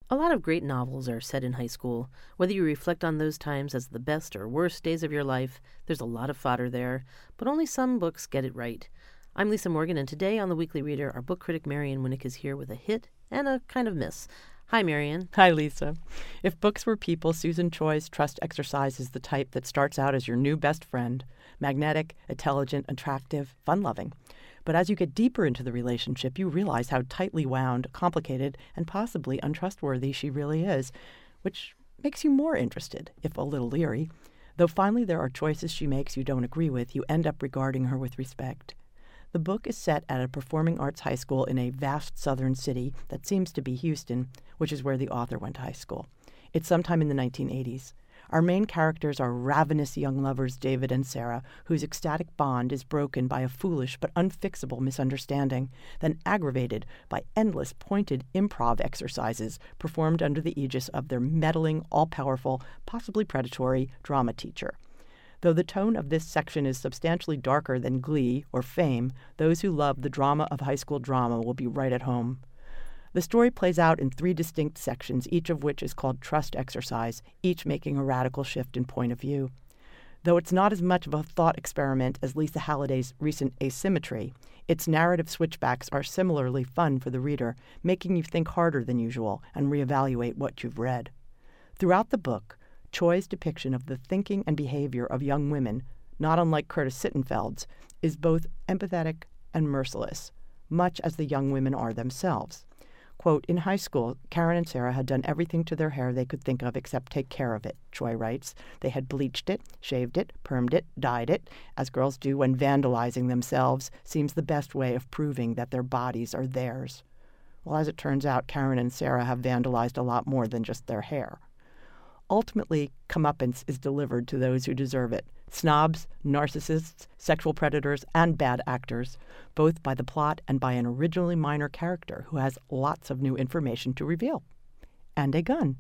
A lot of great novels are set in high school. Whether you reflect on those times as the best or worst days of your life, there's a lot of fodder there, but only some books get it right. I'm Lisa Morgan, and today on The Weekly Reader, our book critic Marian Winnick is here with a hit and a kind of miss. Hi, Marian. Hi, Lisa. If books were people, Susan Choi's Trust Exercise is the type that starts out as your new best friend, magnetic, intelligent, attractive, fun-loving. But as you get deeper into the relationship, you realize how tightly wound, complicated, and possibly untrustworthy she really is, which makes you more interested, if a little leery. Though finally there are choices she makes you don't agree with, you end up regarding her with respect. The book is set at a performing arts high school in a vast southern city that seems to be Houston, which is where the author went to high school. It's sometime in the 1980s. Our main characters are ravenous young lovers David and Sarah, whose ecstatic bond is broken by a foolish but unfixable misunderstanding, then aggravated by endless pointed improv exercises performed under the aegis of their meddling, all-powerful, possibly predatory drama teacher. Though the tone of this section is substantially darker than Glee or Fame, those who love the drama of high school drama will be right at home. The story plays out in 3 distinct sections, each of which is called Trust Exercise, each making a radical shift in point of view. Though it's not as much of a thought experiment as Lisa Halliday's recent Asymmetry, its narrative switchbacks are similarly fun for the reader, making you think harder than usual and reevaluate what you've read. Throughout the book, Choi's depiction of the thinking and behavior of young women, not unlike Curtis Sittenfeld's, is both empathetic and merciless, much as the young women are themselves. Quote, in high school, Karen and Sarah had done everything to their hair they could think of except take care of it, Choi writes. They had bleached it, shaved it, permed it, dyed it, as girls do when vandalizing themselves seems the best way of proving that their bodies are theirs. Well, as it turns out, Karen and Sarah have vandalized a lot more than just their hair. Ultimately, comeuppance is delivered to those who deserve it. Snobs, narcissists, sexual predators, and bad actors, both by the plot and by an originally minor character who has lots of new information to reveal. And a gun.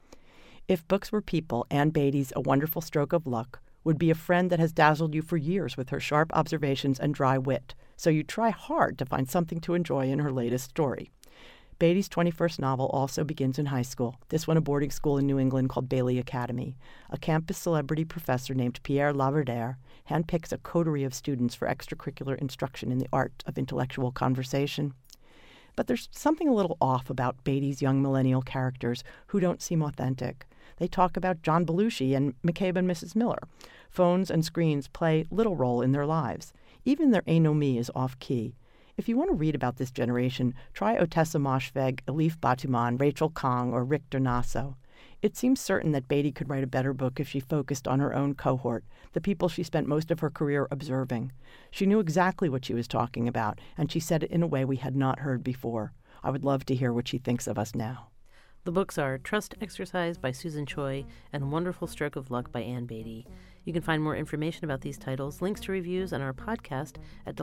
If books were people, Ann Beatty's A Wonderful Stroke of Luck would be a friend that has dazzled you for years with her sharp observations and dry wit, so you try hard to find something to enjoy in her latest story. Beatty's 21st novel also begins in high school, this one a boarding school in New England called Bailey Academy. A campus celebrity professor named Pierre Laverdere handpicks a coterie of students for extracurricular instruction in the art of intellectual conversation. But there's something a little off about Beatty's young millennial characters who don't seem authentic. They talk about John Belushi and McCabe and Mrs. Miller. Phones and screens play little role in their lives. Even their anomie is off-key. If you want to read about this generation, try Ottessa Moshfegh, Elif Batuman, Rachel Khong, or Rick Donasso. It seems certain that Beatty could write a better book if she focused on her own cohort, the people she spent most of her career observing. She knew exactly what she was talking about, and she said it in a way we had not heard before. I would love to hear what she thinks of us now. The books are Trust Exercise by Susan Choi and Wonderful Stroke of Luck by Ann Beatty. You can find more information about these titles, links to reviews, and our podcast at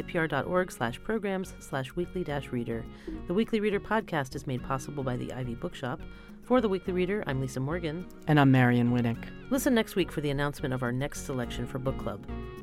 wypr.org/programs/weekly-reader. The Weekly Reader podcast is made possible by the Ivy Bookshop. For The Weekly Reader, I'm Lisa Morgan. And I'm Marian Winnick. Listen next week for the announcement of our next selection for book club.